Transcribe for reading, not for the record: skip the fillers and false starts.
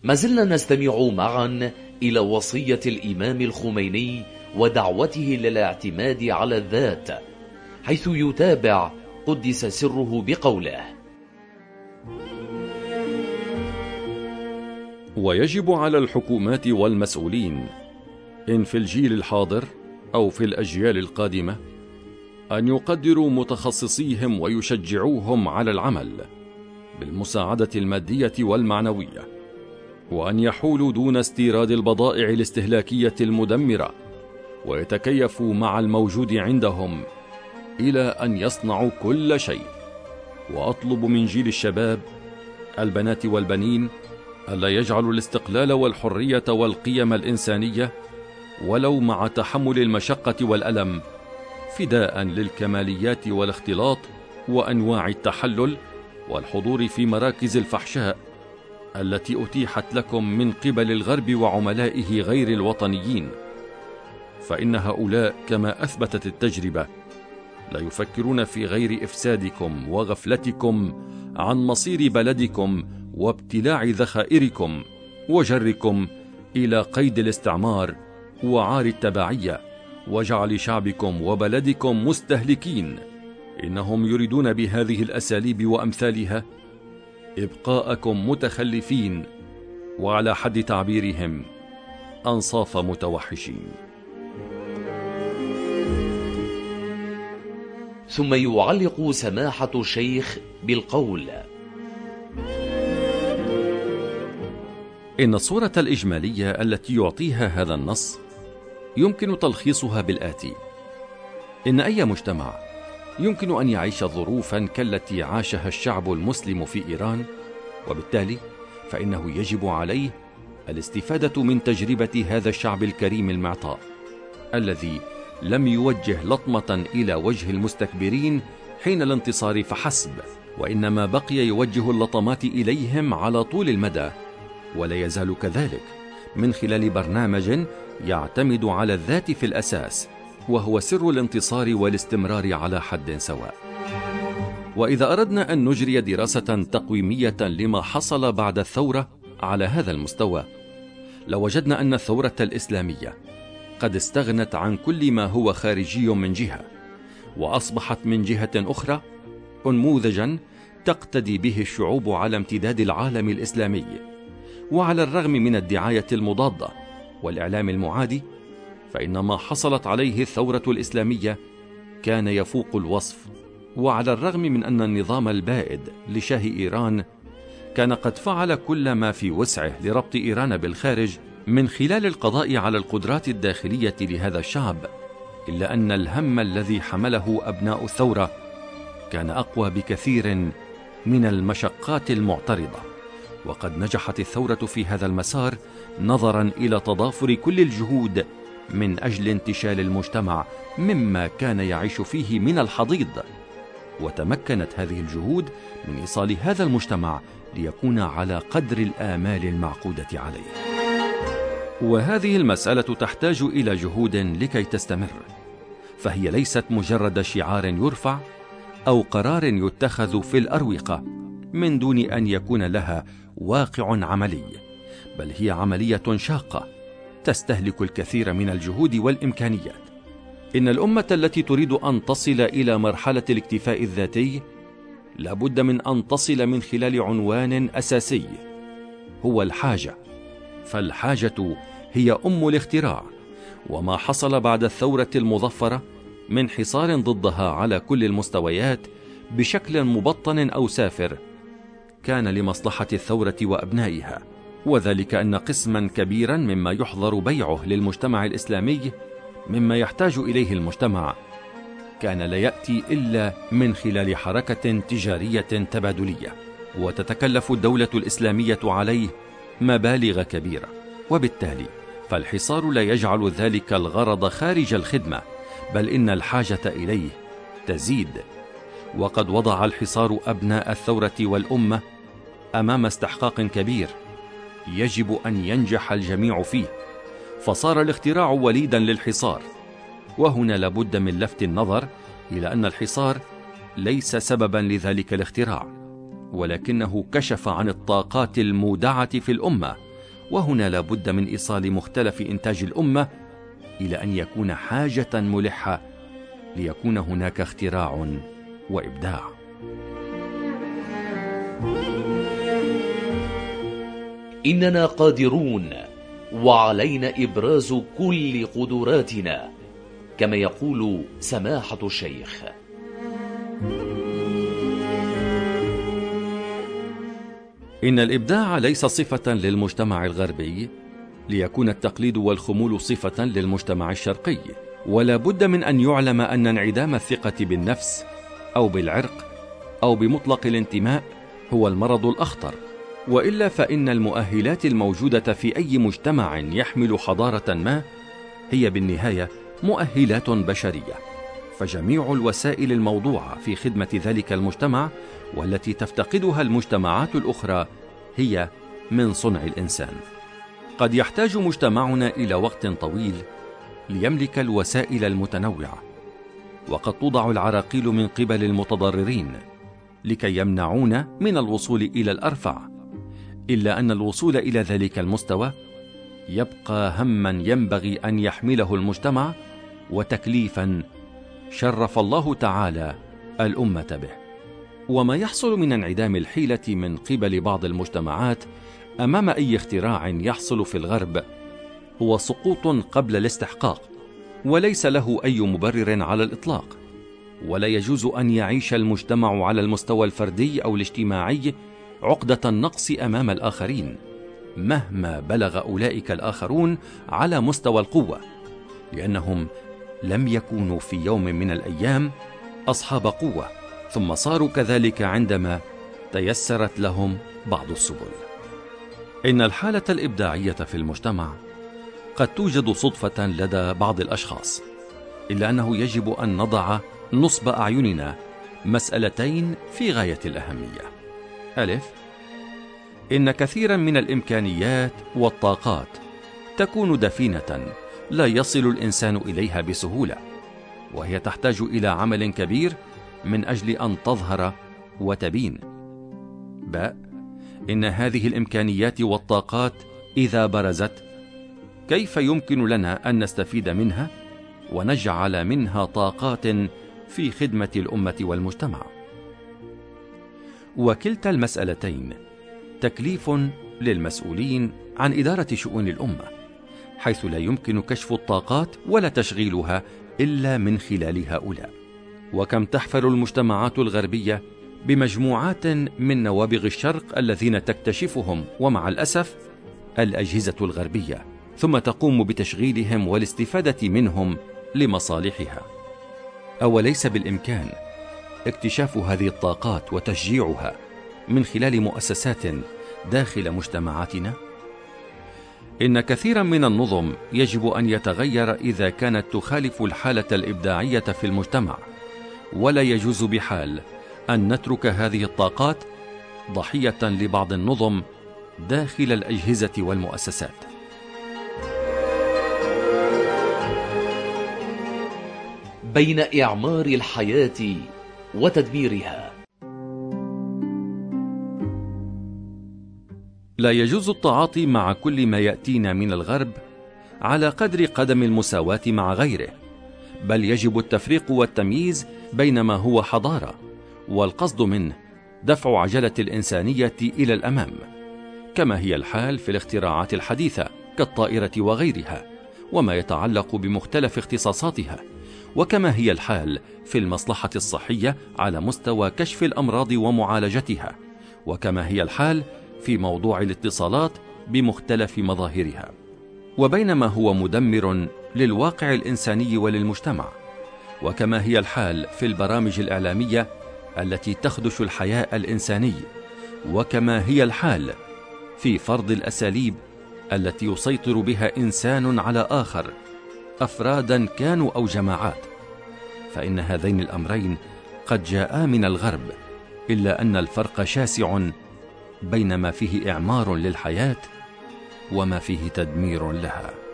ما زلنا نستمع معا إلى وصية الإمام الخميني ودعوته للاعتماد على الذات، حيث يتابع قدس سره بقوله: ويجب على الحكومات والمسؤولين إن في الجيل الحاضر أو في الأجيال القادمة أن يقدروا متخصصيهم ويشجعوهم على العمل بالمساعدة المادية والمعنوية، وأن يحولوا دون استيراد البضائع الاستهلاكية المدمرة، ويتكيفوا مع الموجود عندهم إلى أن يصنعوا كل شيء. وأطلب من جيل الشباب البنات والبنين ألا يجعلوا الاستقلال والحرية والقيم الإنسانية ولو مع تحمل المشقة والألم فداء للكماليات والاختلاط وأنواع التحلل والحضور في مراكز الفحشاء التي أتيحت لكم من قبل الغرب وعملائه غير الوطنيين، فإن هؤلاء كما أثبتت التجربة لا يفكرون في غير إفسادكم وغفلتكم عن مصير بلدكم وابتلاع ذخائركم وجركم إلى قيد الاستعمار وعار التبعية وجعل شعبكم وبلدكم مستهلكين. إنهم يريدون بهذه الأساليب وأمثالها إبقاءكم متخلفين، وعلى حد تعبيرهم أنصاف متوحشين. ثم يعلق سماحة الشيخ بالقول: إن الصورة الإجمالية التي يعطيها هذا النص يمكن تلخيصها بالآتي: إن أي مجتمع يمكن أن يعيش ظروفا كالتي عاشها الشعب المسلم في إيران، وبالتالي فإنه يجب عليه الاستفادة من تجربة هذا الشعب الكريم المعطاء الذي لم يوجه لطمة إلى وجه المستكبرين حين الانتصار فحسب، وإنما بقي يوجه اللطمات إليهم على طول المدى، ولا يزال كذلك من خلال برنامج يعتمد على الذات في الأساس، وهو سر الانتصار والاستمرار على حد سواء. وإذا أردنا أن نجري دراسة تقويمية لما حصل بعد الثورة على هذا المستوى، لوجدنا أن الثورة الإسلامية قد استغنت عن كل ما هو خارجي من جهة، وأصبحت من جهة أخرى أنموذجا تقتدي به الشعوب على امتداد العالم الإسلامي. وعلى الرغم من الدعاية المضادة والإعلام المعادي، فإن ما حصلت عليه الثورة الإسلامية كان يفوق الوصف. وعلى الرغم من أن النظام البائد لشاه إيران كان قد فعل كل ما في وسعه لربط إيران بالخارج من خلال القضاء على القدرات الداخلية لهذا الشعب، إلا أن الهم الذي حمله أبناء الثورة كان أقوى بكثير من المشقات المعترضة. وقد نجحت الثورة في هذا المسار نظرا إلى تضافر كل الجهود من أجل انتشال المجتمع مما كان يعيش فيه من الحضيض، وتمكنت هذه الجهود من إيصال هذا المجتمع ليكون على قدر الآمال المعقودة عليه. وهذه المسألة تحتاج إلى جهود لكي تستمر، فهي ليست مجرد شعار يرفع أو قرار يتخذ في الأروقة من دون أن يكون لها واقع عملي، بل هي عملية شاقة تستهلك الكثير من الجهود والإمكانيات. إن الأمة التي تريد أن تصل إلى مرحلة الاكتفاء الذاتي لابد من أن تصل من خلال عنوان أساسي هو الحاجة، فالحاجة هي أم الاختراع. وما حصل بعد الثورة المظفرة من حصار ضدها على كل المستويات بشكل مبطن أو سافر كان لمصلحة الثورة وأبنائها، وذلك أن قسما كبيرا مما يحظر بيعه للمجتمع الإسلامي مما يحتاج إليه المجتمع كان لا يأتي إلا من خلال حركة تجارية تبادلية، وتتكلف الدولة الإسلامية عليه مبالغ كبيرة، وبالتالي فالحصار لا يجعل ذلك الغرض خارج الخدمة، بل إن الحاجة إليه تزيد. وقد وضع الحصار أبناء الثورة والأمة أمام استحقاق كبير يجب أن ينجح الجميع فيه، فصار الاختراع وليدا للحصار. وهنا لابد من لفت النظر إلى أن الحصار ليس سببا لذلك الاختراع، ولكنه كشف عن الطاقات المودعة في الأمة وهنا لا بد من إيصال مختلف إنتاج الأمة إلى أن يكون حاجة ملحة ليكون هناك اختراع وإبداع. إننا قادرون، وعلينا إبراز كل قدراتنا، كما يقول سماحة الشيخ. إن الإبداع ليس صفة للمجتمع الغربي ليكون التقليد والخمول صفة للمجتمع الشرقي، ولا بد من أن يعلم أن انعدام الثقة بالنفس أو بالعرق أو بمطلق الانتماء هو المرض الأخطر، وإلا فإن المؤهلات الموجودة في أي مجتمع يحمل حضارة ما هي بالنهاية مؤهلات بشرية، فجميع الوسائل الموضوعة في خدمة ذلك المجتمع والتي تفتقدها المجتمعات الأخرى هي من صنع الإنسان. قد يحتاج مجتمعنا إلى وقت طويل ليملك الوسائل المتنوعة، وقد توضع العراقيل من قبل المتضررين لكي يمنعونا من الوصول إلى الأرفع، إلا أن الوصول إلى ذلك المستوى يبقى همًا ينبغي أن يحمله المجتمع وتكليفًا شرف الله تعالى الأمة به. وما يحصل من انعدام الحيلة من قبل بعض المجتمعات أمام أي اختراع يحصل في الغرب هو سقوط قبل الاستحقاق، وليس له أي مبرر على الإطلاق، ولا يجوز أن يعيش المجتمع على المستوى الفردي أو الاجتماعي عقدة النقص أمام الآخرين مهما بلغ أولئك الآخرون على مستوى القوة، لأنهم لم يكونوا في يوم من الأيام أصحاب قوة، ثم صاروا كذلك عندما تيسرت لهم بعض السبل. إن الحالة الإبداعية في المجتمع قد توجد صدفة لدى بعض الأشخاص، إلا أنه يجب أن نضع نصب أعيننا مسألتين في غاية الأهمية. ألف، إن كثيرا من الإمكانيات والطاقات تكون دفينة لا يصل الإنسان إليها بسهولة، وهي تحتاج إلى عمل كبير من أجل أن تظهر وتبين. ب، إن هذه الإمكانيات والطاقات إذا برزت كيف يمكن لنا أن نستفيد منها ونجعل منها طاقات في خدمة الأمة والمجتمع؟ وكلتا المسألتين تكليف للمسؤولين عن إدارة شؤون الأمة، حيث لا يمكن كشف الطاقات ولا تشغيلها إلا من خلال هؤلاء. وكم تحفل المجتمعات الغربية بمجموعات من نوابغ الشرق الذين تكتشفهم ومع الأسف الأجهزة الغربية، ثم تقوم بتشغيلهم والاستفادة منهم لمصالحها. أوليس بالإمكان اكتشاف هذه الطاقات وتشجيعها من خلال مؤسسات داخل مجتمعاتنا؟ إن كثيرا من النظم يجب أن يتغير إذا كانت تخالف الحالة الإبداعية في المجتمع، ولا يجوز بحال أن نترك هذه الطاقات ضحية لبعض النظم داخل الأجهزة والمؤسسات. بين إعمار الحياة وتدميرها. لا يجوز التعاطي مع كل ما يأتينا من الغرب على قدر قدم المساواة مع غيره، بل يجب التفريق والتمييز بين ما هو حضارة والقصد منه دفع عجلة الإنسانية إلى الأمام، كما هي الحال في الاختراعات الحديثة كالطائرة وغيرها وما يتعلق بمختلف اختصاصاتها، وكما هي الحال في المصلحة الصحية على مستوى كشف الأمراض ومعالجتها، وكما هي الحال في موضوع الاتصالات بمختلف مظاهرها، وبينما هو مدمر للواقع الإنساني وللمجتمع، وكما هي الحال في البرامج الإعلامية التي تخدش الحياء الإنساني، وكما هي الحال في فرض الأساليب التي يسيطر بها إنسان على آخر، أفرادا كانوا أو جماعات، فإن هذين الأمرين قد جاءا من الغرب، إلا أن الفرق شاسع بين ما فيه إعمار للحياة وما فيه تدمير لها.